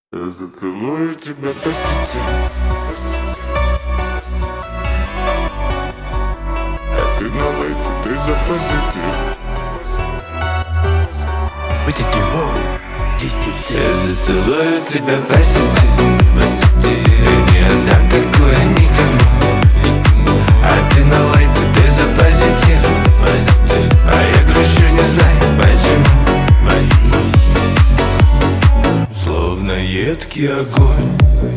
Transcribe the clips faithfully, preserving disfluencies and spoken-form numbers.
Я зацелую тебя по сети, а ты на лайте, ты за позитив. Вот эти воу, лисицы. Я зацелую тебя по сети, по сети. Я не отдам такое никому, а ты на лайте, ты за позитив, позитив. А я грущу, не знаю почему, почему. Словно едкий огонь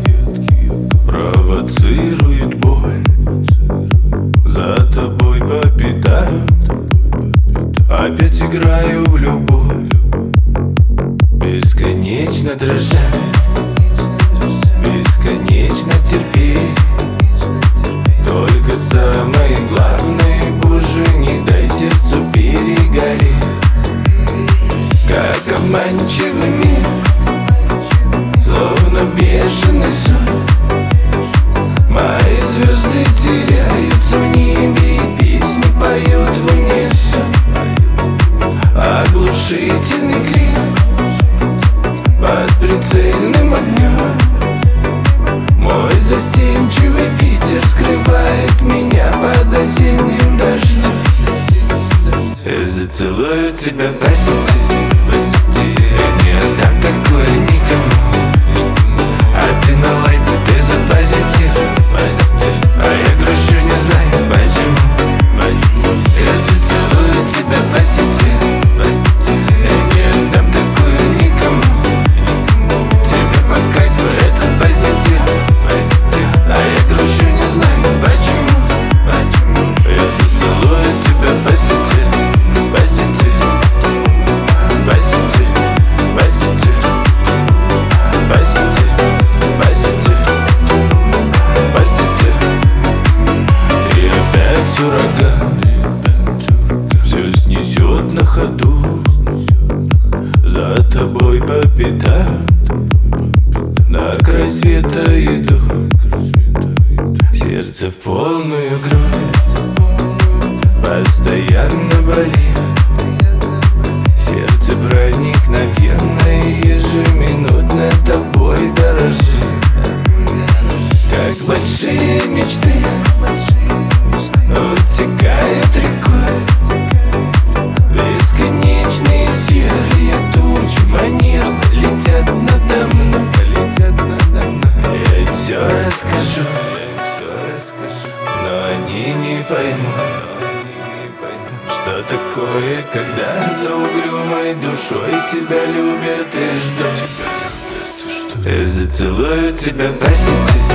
провоцирует боль. За тобой по пятам опять играю в любовь. Бесконечно дрожать, бесконечно терпеть. Только самое главное, Боже, не дай сердцу перегореть. Как обманчивый мир, словно бешеный сон. Мои звезды теряются в небе, и песни поют в унисон. Оглушительный крик под прицельным огнем. Мой застенчивый Питер скрывает меня под осенним дождем. Я зацелую тебя по сети, по сети. Я не отдам такое никому, а ты на лайте, ты за позитив, позитив. А я грущу, не знаю почему, почему. Я зацелую тебя по сети, по сети. Я не отдам такое никому, никому. Тебе по кайфу этот позитив, позитив. А я грущу, не знаю почему, почему. Я зацелую тебя по сети, по сети, по сети, по сети, по сети, по сети, по сети. И опять ураган все снесет на ходу. За тобой по пятам на край света иду. Сердце в полную грудь постоянно болит. Сердце проникновенно и ежеминутно тобой дорожит. Как большие мечты утекают рекой. Бесконечные серые тучи манерно летят надо мной, летят надо мной. Я им все расскажу, я им все расскажу, но они не поймут, что такое, когда за угрюмой душой тебя любят и ждут. Я зацелую тебя по сети.